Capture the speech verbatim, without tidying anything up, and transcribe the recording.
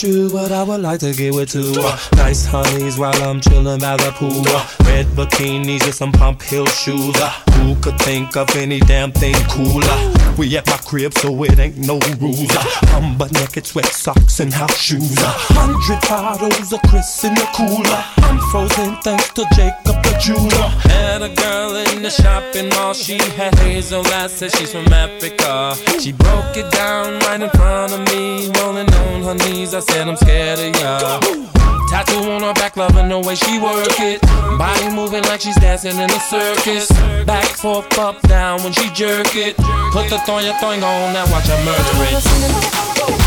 about you, but I would like to get with two. Uh, nice honeys while I'm chillin' by the pool. Uh, red bikinis and some pump heel shoes. Uh, who could think of any damn thing cooler? We at my crib, so it ain't no rules. Uh, I'm butt naked, sweat socks and house shoes. Uh, hundred bottles of Chris in the cooler. I'm frozen thanks to Jacob the jeweler. Had a girl in the shopping mall. She had hazel eyes, said she's from Africa. She broke it down right in front of me, rolling on her knees. I said I'm scared of ya. Tattoo on her back, loving the way she work it. Body moving like she's dancing in a circus. Back, forth, up, down when she jerk it. Put the thong, your thong on, now watch her murder it.